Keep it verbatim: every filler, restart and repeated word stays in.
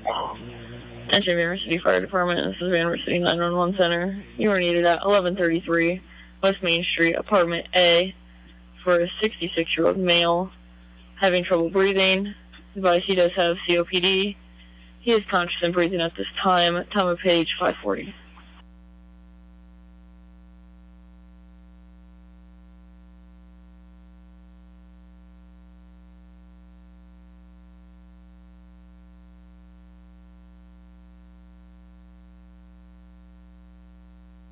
Attention Van City Fire Department, this is Van City nine one one Center. You are needed at eleven thirty-three West Main Street, Apartment A, for a sixty-six-year-old male having trouble breathing. Advise he does have C O P D. He is conscious and breathing at this time. Time of page five forty.